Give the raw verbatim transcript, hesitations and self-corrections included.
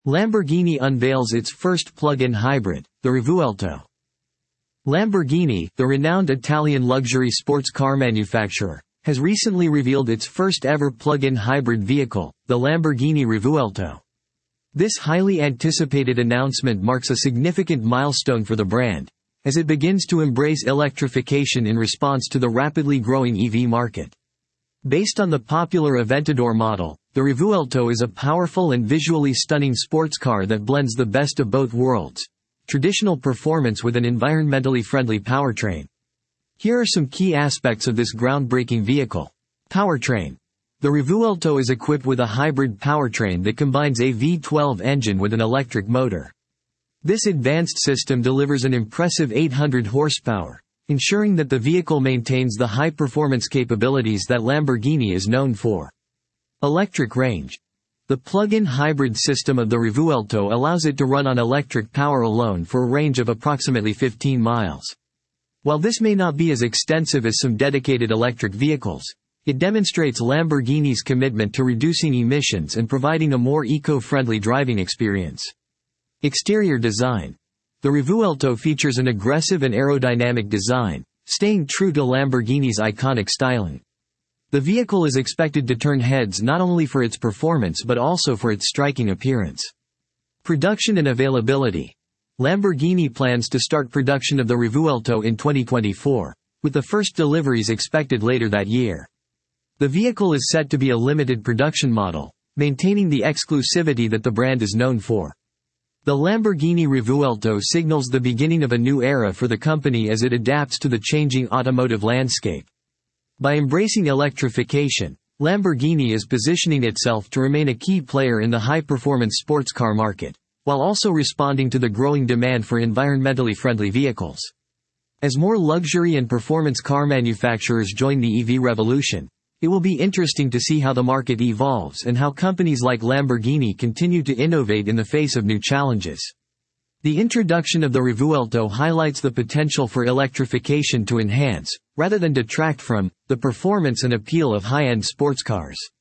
Lamborghini unveils its first plug-in hybrid, the Revuelto. Lamborghini, the renowned Italian luxury sports car manufacturer, has recently revealed its first-ever plug-in hybrid vehicle, the Lamborghini Revuelto. This highly anticipated announcement marks a significant milestone for the brand, as it begins to embrace electrification in response to the rapidly growing E V market. Based on the popular Aventador model, the Revuelto is a powerful and visually stunning sports car that blends the best of both worlds: traditional performance with an environmentally friendly powertrain. Here are some key aspects of this groundbreaking vehicle. Powertrain. The Revuelto is equipped with a hybrid powertrain that combines a V twelve engine with an electric motor. This advanced system delivers an impressive eight hundred horsepower, ensuring that the vehicle maintains the high-performance capabilities that Lamborghini is known for. Electric range. The plug-in hybrid system of the Revuelto allows it to run on electric power alone for a range of approximately fifteen miles. While this may not be as extensive as some dedicated electric vehicles, it demonstrates Lamborghini's commitment to reducing emissions and providing a more eco-friendly driving experience. Exterior design. The Revuelto features an aggressive and aerodynamic design, staying true to Lamborghini's iconic styling. The vehicle is expected to turn heads not only for its performance but also for its striking appearance. Production and availability. Lamborghini plans to start production of the Revuelto in twenty twenty-four, with the first deliveries expected later that year. The vehicle is set to be a limited production model, maintaining the exclusivity that the brand is known for. The Lamborghini Revuelto signals the beginning of a new era for the company as it adapts to the changing automotive landscape. By embracing electrification, Lamborghini is positioning itself to remain a key player in the high-performance sports car market, while also responding to the growing demand for environmentally friendly vehicles. As more luxury and performance car manufacturers join the E V revolution, it will be interesting to see how the market evolves and how companies like Lamborghini continue to innovate in the face of new challenges. The introduction of the Revuelto highlights the potential for electrification to enhance, rather than detract from, the performance and appeal of high-end sports cars.